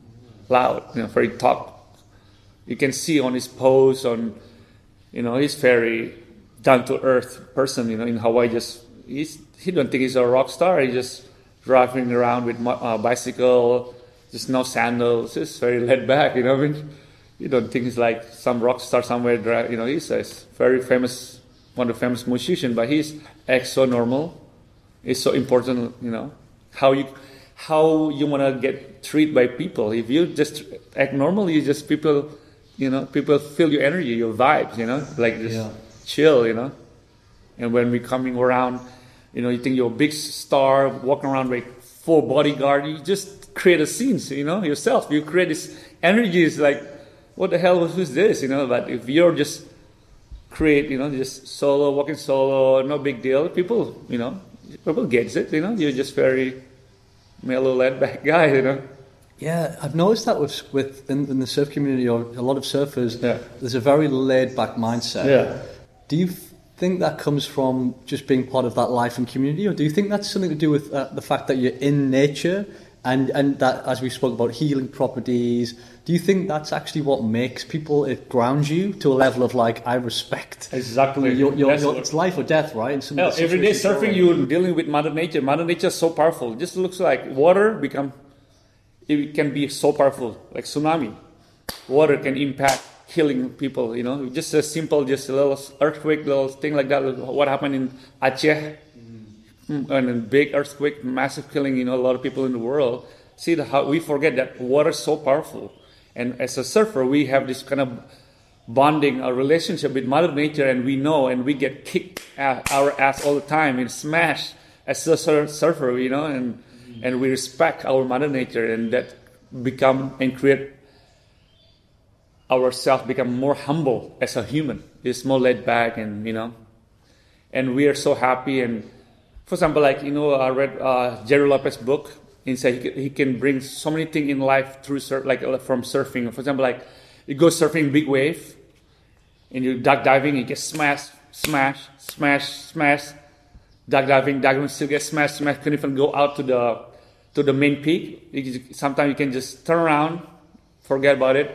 loud. You know, very top. You can see on his pose, on, you know, he's very down to earth person. You know, in Hawaii, just he's he don't think he's a rock star. He's just driving around with uh, bicycle, just no sandals, just very laid back. You know what I mean? You don't think he's like some rock star somewhere, you know, he's a very famous, one of the famous musicians, but he's acts so normal. It's so important, you know, how you how you want to get treated by people. If you just act normal, you just, people, you know, people feel your energy, your vibes, you know, like just yeah. chill, you know. And when we're coming around, you know, you think you're a big star, walking around with full bodyguard, you just create a scene, you know, yourself. You create this energy, it's like, what the hell was this, you know? But if you're just create, you know, just solo, walking solo, no big deal. People, you know, people gets it, you know. You're just very mellow, laid-back guy, you know. Yeah, I've noticed that with with in, in the surf community, or a lot of surfers, yeah. there's a very laid-back mindset. Yeah. Do you think that comes from just being part of that life and community, or do you think that's something to do with uh, the fact that you're in nature? And and that, as we spoke about, healing properties, do you think that's actually what makes people, it grounds you to a level of like, I respect? Exactly. Your, your, your, it's life or death, right? In some Hell, every day surfing, you're dealing with Mother Nature. Mother Nature is so powerful. It just looks like water become, it can be so powerful, like tsunami. Water can impact killing people, you know. Just a simple, just a little earthquake, little thing like that. What happened in Aceh? And a big earthquake, massive killing, you know, a lot of people in the world. See the, how we forget that water is so powerful. And as a surfer, we have this kind of bonding, a relationship with Mother Nature, and we know, and we get kicked at our ass all the time and smashed as a sur- surfer, you know, and and we respect our Mother Nature, and that become and create ourselves become more humble as a human. It's more laid back, and you know, and we are so happy. And for example, like you know, I read uh, Jerry Lopez's book. He said he can, he can bring so many things in life through surf, like uh, from surfing. For example, like you go surfing big wave, and you duck diving, you get smashed, smash, smash, smash. Duck diving, duck diving still get smashed, smash. Couldn't even go out to the to the main peak. You, sometimes you can just turn around, forget about it,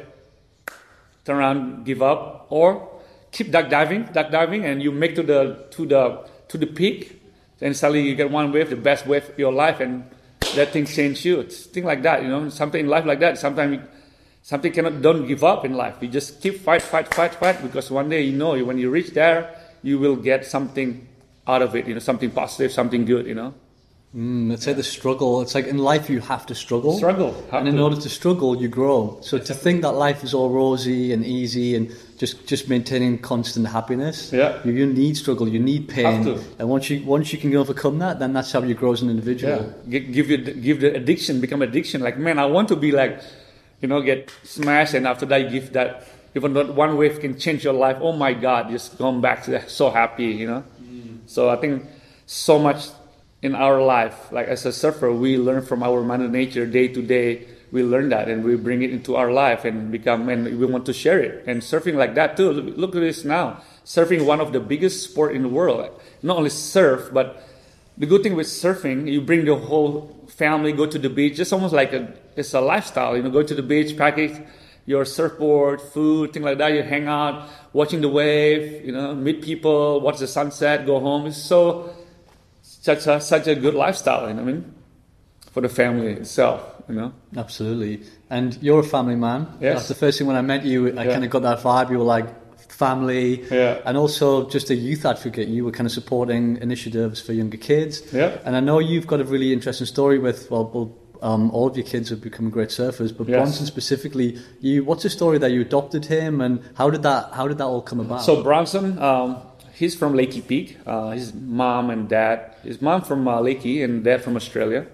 turn around, give up, or keep duck diving, duck diving, and you make to the to the to the peak. Then suddenly you get one wave, the best wave of your life, and that thing change you. It's things like that, you know. Something in life like that. Sometimes something cannot don't give up in life. You just keep fight, fight, fight, fight, because one day you know when you reach there, you will get something out of it. You know, something positive, something good. You know. Mm, it's like the struggle. It's like in life you have to struggle. Struggle. And in to. order to struggle, you grow. So to think that life is all rosy and easy and just, just maintaining constant happiness, yeah. you, you need struggle, you need pain. Have to. And once you once you can overcome that, then that's how you grow as an individual. Yeah. Give you give the addiction, become addiction. Like, man, I want to be like, you know, get smashed, and after that you give that, even though one wave can change your life, oh my God, just come back to that, so happy, you know. Mm. So I think so much in our life, like as a surfer, we learn from our Mother Nature day to day. We learn that and we bring it into our life and become, and we want to share it. And surfing like that too. Look at this now. Surfing, one of the biggest sport in the world. Not only surf, but the good thing with surfing, you bring the whole family, go to the beach. It's almost like a, it's a lifestyle. You know, go to the beach, package your surfboard, food, things like that. You hang out, watching the wave. You know, meet people, watch the sunset, go home. It's so such a such a good lifestyle. You know what I mean? For the family itself. You know? Absolutely. And you're a family man. Yes. That's the first thing when I met you, I yeah. kind of got that vibe. You were like family, yeah. and also just a youth advocate. You were kind of supporting initiatives for younger kids. Yeah. And I know you've got a really interesting story with, well, well um, all of your kids have become great surfers, but yes. Bronson specifically, you, what's the story that you adopted him, and how did that, how did that all come about? So Bronson, um, he's from Lakey Peak. Uh, his mom and dad, his mom from uh, Lakey and dad from Australia.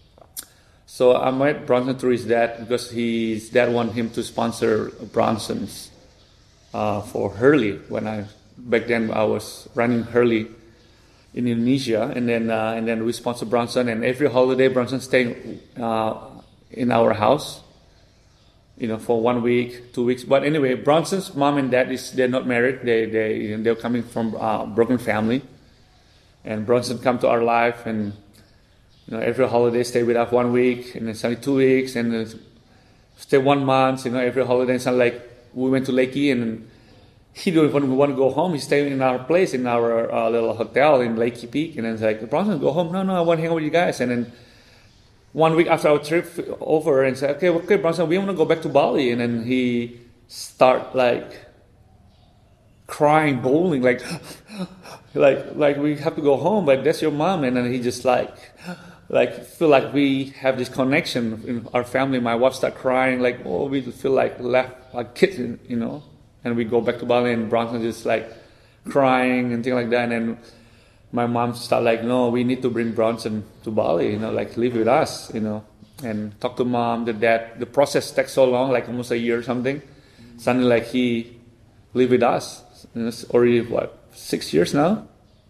So I met Bronson through his dad because his dad wanted him to sponsor Bronson's uh, for Hurley. When I back then I was running Hurley in Indonesia, and then uh, and then we sponsored Bronson. And every holiday Bronson staying uh, in our house, you know, for one week, two weeks. But anyway, Bronson's mom and dad is they're not married. They they they're coming from a broken family, and Bronson come to our life and. You know, every holiday stay with us one week, and then suddenly two weeks, and then stay one month. You know, every holiday. And suddenly, like we went to Lakey, and he didn't even want to go home. He's staying in our place, in our uh, little hotel in Lakey Peak. And then it's like, Bronson, go home. No, no, I want to hang out with you guys. And then one week after our trip over, and said, okay, okay, Bronson, we want to go back to Bali. And then he start like crying, bawling, like, like, like we have to go home. But that's your mom. And then he just like. Like feel like we have this connection in our family. My wife start crying, like oh, we feel like left like kids, you know. And we go back to Bali, and Bronson just like crying and things like that. And then my mom start like, no, we need to bring Bronson to Bali, you know, like live with us, you know, and talk to mom, the dad. The process takes so long, like almost a year or something. Suddenly, like he live with us. You know, it's already what six years now.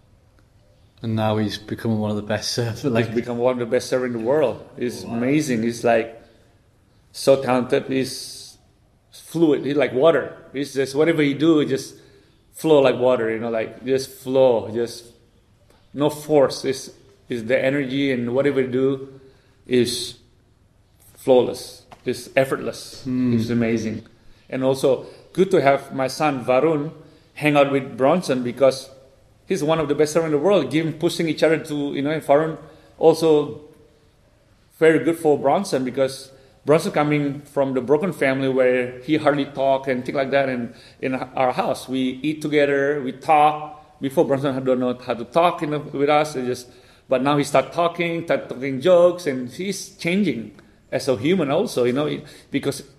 And now he's becoming one of the best surfers. Like he's become one of the best surfers in the world. He's wow. amazing. He's like so talented. He's fluid. He's like water. He's just whatever he do, he just flow like water. You know, like just flow. Just no force. It's, it's the energy, and whatever you do is flawless. It's effortless. Mm. It's amazing. And also good to have my son Varun hang out with Bronson because. He's one of the best surfers in the world. Give him pushing each other to, you know, and Varun also very good for Bronson because Bronson coming from the broken family where he hardly talk and things like that. And in our house, we eat together, we talk. Before Bronson don't know how to talk, you know, with us. Just, but now he start talking, start talking jokes, and he's changing as a human also, you know, because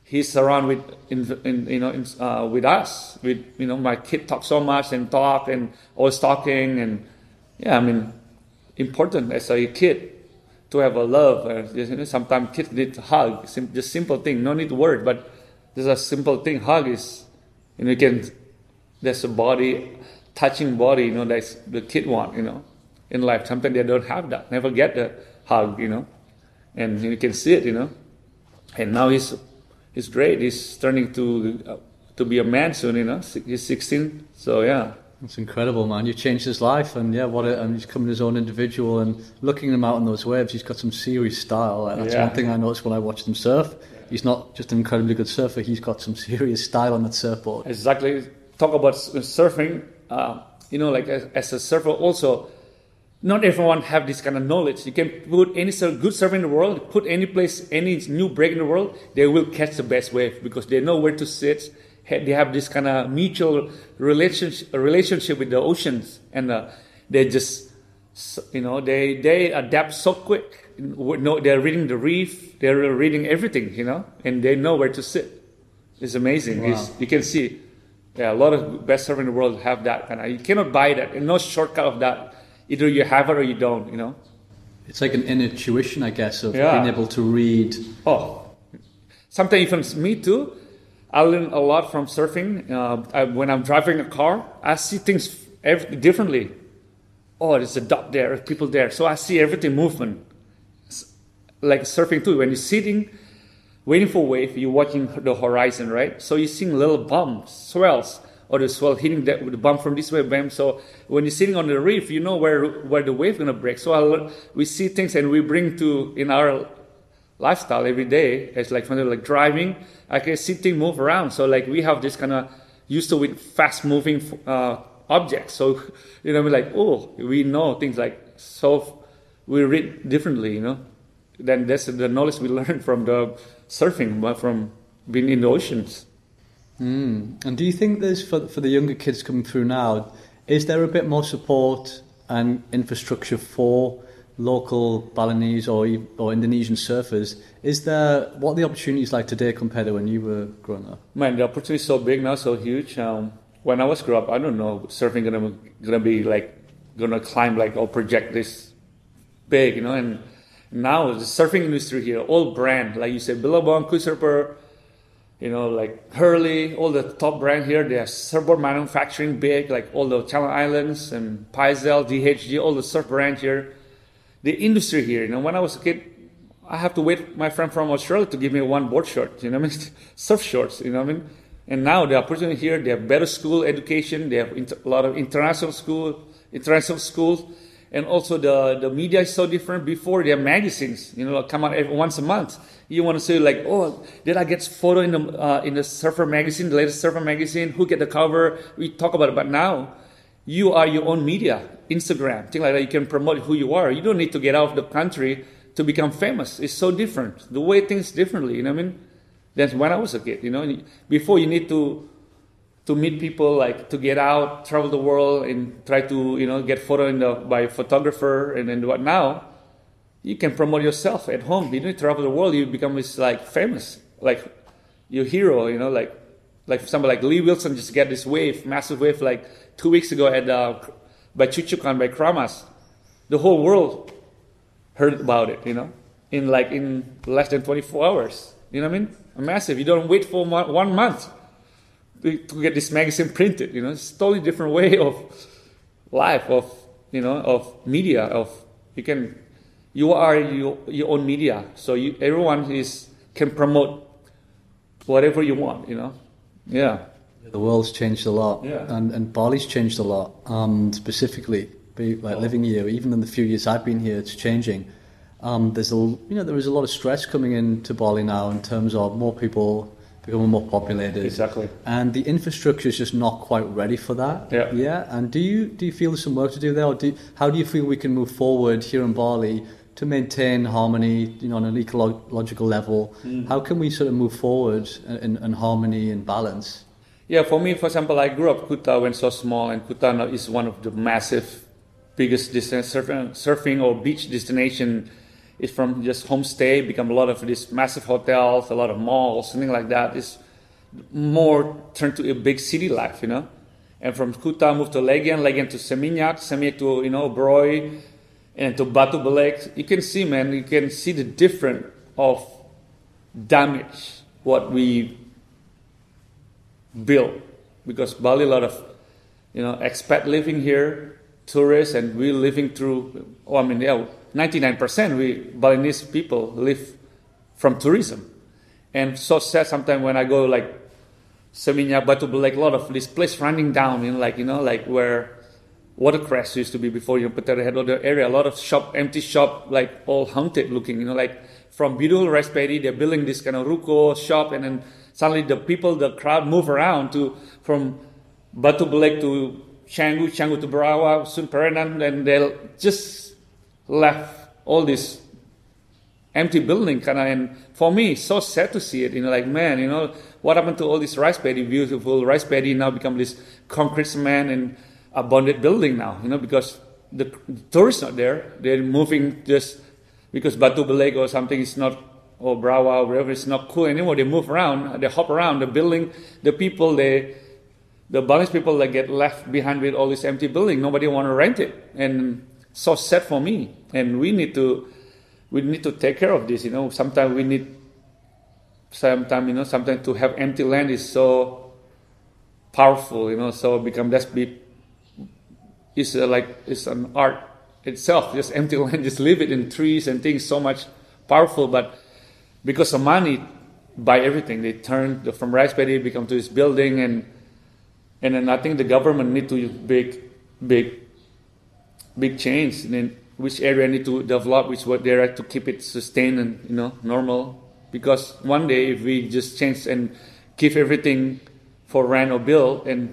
he's around with, in, in, you know, in, uh, with us. With you know, my kid talk so much and talk and always talking and yeah, I mean, important as a kid to have a love. Uh, you know, sometimes kids need a hug, Sim- just simple thing, no need word, but there's a simple thing. Hug is, you know, you can. There's a body, touching body, you know, that's the kid want, you know, in life. Sometimes they don't have that, never get the hug, you know, and you can see it, you know. And now he's he's great. He's turning to uh, to be a man soon, you know. He's sixteen, so yeah. It's incredible, man. You changed his life, and yeah, what a, and he's becoming his own individual. And looking him out on those waves, he's got some serious style. And that's yeah. one thing I noticed when I watched him surf. He's not just an incredibly good surfer; he's got some serious style on that surfboard. Exactly. Talk about surfing, uh, you know, like as, as a surfer also, not everyone have this kind of knowledge. You can put any good surfer in the world, put any place, any new break in the world, they will catch the best wave because they know where to sit. They have this kind of mutual relationship, relationship with the oceans, and uh, they just, you know, they, they adapt so quick. No, they're reading the reef, they're reading everything, you know, and they know where to sit. It's amazing. Wow. It's, you can see. Yeah, a lot of best surfers in the world have that kind of. You cannot buy that, and no shortcut of that. Either you have it or you don't. You know. It's like an inner tuition, I guess, of yeah. being able to read. Oh, sometimes even me too. I learn a lot from surfing. Uh, I, when I'm driving a car, I see things every, differently. Oh, there's a dot there, people there, so I see everything movement. Like surfing too, when you're sitting. Waiting for wave, you're watching the horizon, right? So you're seeing little bumps, swells, or the swell hitting that with the bump from this way, bam. So when you're sitting on the reef, you know where where the wave gonna break. So I'll, we see things and we bring to in our lifestyle every day. It's like when they're like driving, I can see things move around. So like we have this kind of used to with fast moving uh, objects. So you know, we're like, oh, we know things like so. We read differently, you know. Then that's the knowledge we learn from the surfing, but from being in the oceans. Mm. And do you think there's, for, for the younger kids coming through now, is there a bit more support and infrastructure for local Balinese or or Indonesian surfers? Is there, what are the opportunities like today compared to when you were growing up? Man, the opportunity is so big now, so huge. Um, when I was growing up, I don't know, surfing gonna gonna be like, gonna climb like, or project this big, you know, and now the surfing industry here, all brand, like you said, Billabong, Quicksurfer, you know, like Hurley, all the top brand here, they have surfboard manufacturing big, like all the Channel Islands and Paizel, D H G, all the surf brand here. The industry here, you know, when I was a kid, I have to wait my friend from Australia to give me one board short, you know what I mean? Surf shorts, you know what I mean? And now the opportunity here, they have better school education, they have inter- a lot of international school, international schools. And also the, the media is so different. Before there are magazines, you know, come out every, once a month. You want to say like, oh, did I get photo in the uh, in the surfer magazine, the latest surfer magazine? Who get the cover? We talk about it. But now, you are your own media, Instagram, things like that. You can promote who you are. You don't need to get out of the country to become famous. It's so different. The way things differently. You know what I mean? That's when I was a kid. You know, before you need to. to meet people, like to get out, travel the world, and try to, you know, get photo in the, by a photographer, and then what now? You can promote yourself at home. You don't need to travel the world. You become this like famous, like your hero, you know, like like somebody like Lee Wilson just get this wave, massive wave, like two weeks ago at uh, by Chuchukan, by Kramas. The whole world heard about it, you know, in like in less than twenty-four hours. You know what I mean? Massive. You don't wait for one month. To get this magazine printed, you know, it's a totally different way of life, of, you know, of media, of, you can, you are your, your own media, so you, everyone is, can promote whatever you want, you know, yeah. The world's changed a lot, yeah. and, and Bali's changed a lot, um, specifically, be, like oh. living here, even in the few years I've been here, it's changing. Um, there's a, you know, there is a lot of stress coming into Bali now in terms of more people becoming more populated. Exactly. And the infrastructure is just not quite ready for that. Yeah. Yeah. And do you do you feel there's some work to do there, or do how do you feel we can move forward here in Bali to maintain harmony, you know, on an ecological level? Mm. How can we sort of move forward in, in harmony and balance? Yeah, for me, for example, I grew up Kuta when so small, and Kuta is one of the massive, biggest destination, surfing, surfing or beach destination It's from just homestay, become a lot of these massive hotels, a lot of malls, something like that. It's more turned to a big city life, you know. And from Kuta, moved to Legian, Legian to Seminyak, Seminyak to, you know, Broye, and to Batu Belek. You can see, man, you can see the difference of damage, what we built. Because Bali, a lot of, you know, expat living here, tourists, and we living through, oh, I mean, yeah, ninety-nine percent we Balinese people live from tourism. And so sad sometimes when I go like Seminyak, Batu Belek, a lot of this place running down, you know, like, you know, like where Watercress used to be before, you know, Petare had other area, a lot of shop, empty shop, like all haunted looking, you know, like from beautiful rice paddy, they're building this kind of ruko shop, and then suddenly the people, the crowd move around to, from Batu Belek to Canggu, Canggu to Berawa, soon Perenan, and they'll just left all this empty building kind of, and for me, it's so sad to see it, you know, like, man, you know, what happened to all this rice paddy, beautiful rice paddy now become this concrete cement and abandoned building now, you know, because the, the tourists not there, they're moving just because Batu Belek or something is not, or Berawa or wherever, it's not cool anymore, they move around, they hop around, the building, the people, they, the Balinese people that get left behind with all this empty building, nobody want to rent it, and so sad for me, and we need to, we need to take care of this, you know, sometimes we need, sometimes, you know, sometimes to have empty land is so powerful, you know, so become, that's be, it's uh, like, it's an art itself, just empty land, just leave it in trees and things, so much powerful, but because of money, buy everything, they turn the, from rice paddy, become to this building, and, and then I think the government need to big, big, big change, and then which area need to develop, which what there to keep it sustained and, you know, normal. Because one day if we just change and give everything for rent or bill, and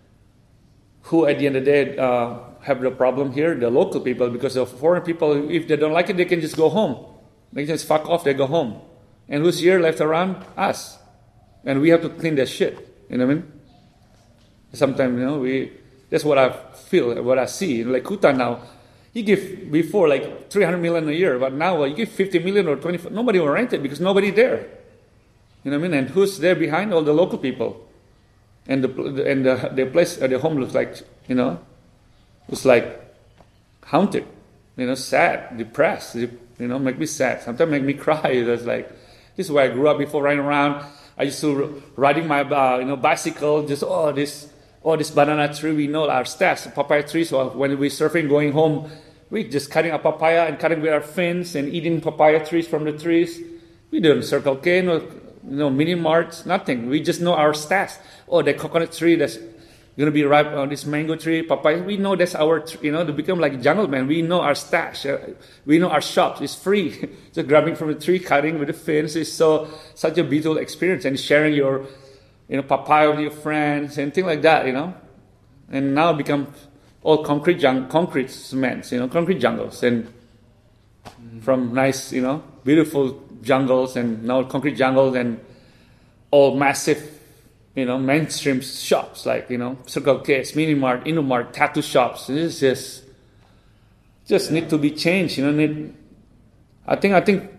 who at the end of the day uh, have the problem here? The local people, because the foreign people, if they don't like it, they can just go home. They just fuck off, they go home. And who's here left around? Us. And we have to clean that shit. You know what I mean? Sometimes, you know, we, that's what I feel, what I see. Like Kuta now, you give before like three hundred million a year, but now you give fifty million or twenty, nobody will rent it because nobody there. You know what I mean? And who's there behind? All the local people. And the and the, the place, the home looks like, you know, it's like haunted, you know, sad, depressed, you know, make me sad. Sometimes make me cry. It's like, this is where I grew up before running around. I used to riding my, uh, you know, bicycle, just, oh, this, oh, this banana tree, we know our stats, papaya trees. So when we're surfing, going home, we just cutting a papaya and cutting with our fins and eating papaya trees from the trees. We don't Circle K, no, no mini marts, nothing. We just know our stats. Oh, the coconut tree that's going to be ripe on this mango tree, papaya. We know that's our, you know, to become like jungle man. We know our stash. Uh, we know our shops. It's free. Just grabbing from the tree, cutting with the fins is so such a beautiful experience, and sharing your, you know, papaya with your friends and things like that, you know. And now become all concrete jung- concrete cements, you know, concrete jungles, and mm-hmm. from nice, you know, beautiful jungles, and now concrete jungles, and all massive, you know, mainstream shops like, you know, Circle K, Mini Mart, Innomart, tattoo shops. This is just, just need to be changed, you know. Need, I think, I think,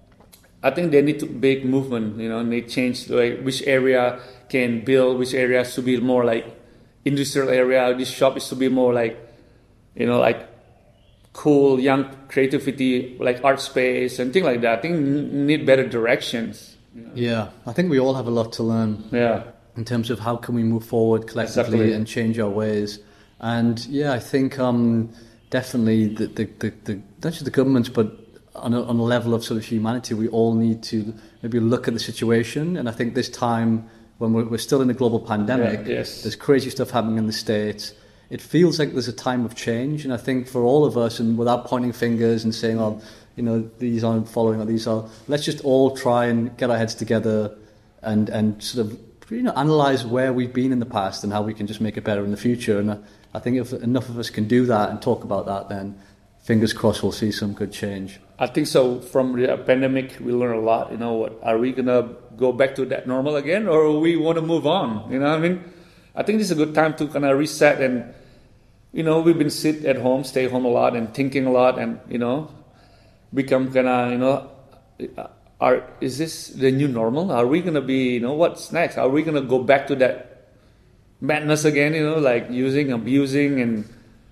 I think they need to big movement, you know. Need change like which area can build, which area should be more like industrial area. This shop is to be more like, you know, like cool, young creativity, like art space and things like that. I think need better directions. You know? Yeah, I think we all have a lot to learn. Yeah. In terms of how can we move forward collectively exactly. and change our ways. And yeah, I think um, definitely the, the, the, the, not just the governments, but on a, on a level of sort of humanity, we all need to maybe look at the situation. And I think this time, when we're, we're still in a global pandemic, yeah, yes. there's crazy stuff happening in the States. It feels like there's a time of change. And I think for all of us, and without pointing fingers and saying, oh, you know, these aren't following or these are, let's just all try and get our heads together and, and sort of, you know, analyze where we've been in the past and how we can just make it better in the future. And I think if enough of us can do that and talk about that, then fingers crossed we'll see some good change. I think so. From the pandemic, we learn a lot. You know, what are we gonna go back to that normal again, or we want to move on? You know what I mean? I think this is a good time to kind of reset. And you know, we've been sit at home, stay home a lot, and thinking a lot, and you know, become kind of, you know, are is this the new normal? Are we gonna be, you know, what's next? Are we gonna go back to that madness again? You know, like using, abusing, and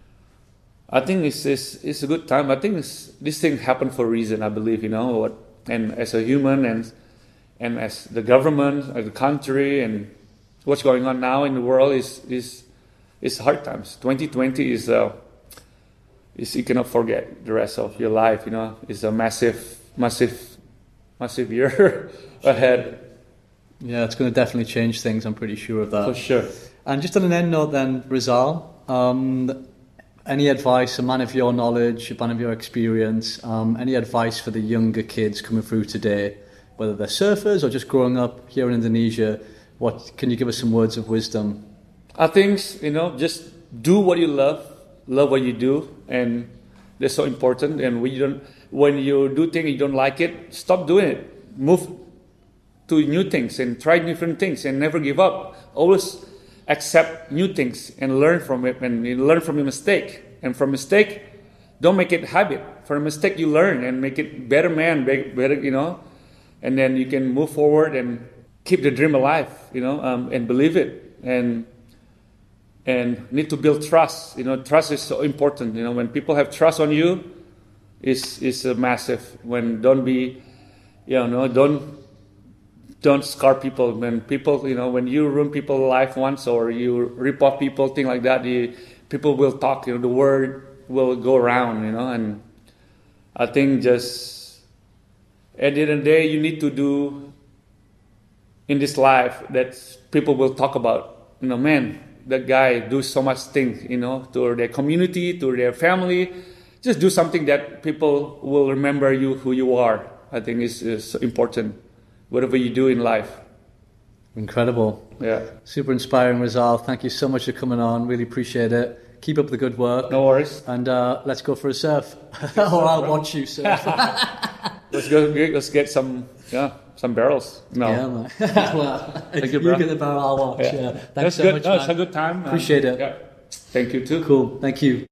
I think it's it's, it's a good time. I think it's, this thing happened for a reason. I believe, you know, what, and as a human, and and as the government, as the country, and what's going on now in the world is is is hard times. twenty twenty is uh, is you cannot forget the rest of your life. You know, it's a massive, massive, massive year ahead. Yeah, it's going to definitely change things. I'm pretty sure of that. For sure. And just on an end note, then, Rizal, um, any advice, a man of your knowledge, a man of your experience, um, any advice for the younger kids coming through today, whether they're surfers or just growing up here in Indonesia? What can you give us some words of wisdom? I think, you know, just do what you love, love what you do, and that's so important. And when you don't, when you do things you don't like it, stop doing it. Move to new things and try different things, and never give up. Always accept new things and learn from it, and learn from your mistake. And from mistake, don't make it habit. For a mistake, you learn and make it better man, better, you know. And then you can move forward and keep the dream alive, you know, um, and believe it. And and need to build trust. You know, trust is so important. You know, when people have trust on you, is is a massive. When don't be, you know, don't don't scar people. When people, you know, when you ruin people's life once, or you rip off people, things like that, you, people will talk. You know, the word will go around. You know, and I think just at the end of the day, you need to do in this life that people will talk about. You know, man, that guy do so much things, you know, to their community, to their family. Just do something that people will remember you, who you are. I think is is important, whatever you do in life. Incredible. Yeah. Super inspiring, Rizal. Thank you so much for coming on. Really appreciate it. Keep up the good work. No worries. And uh, let's go for a surf. Or I'll watch you surf. Let's go. Let's get some. Yeah. Some barrels. No. Yeah, man. Well, Thank you, you bro. get the barrel, I'll watch. Yeah. Yeah. Thanks That's so good. much, No, man. it's a good time. Appreciate it. Yeah. Thank you too. Cool. Thank you.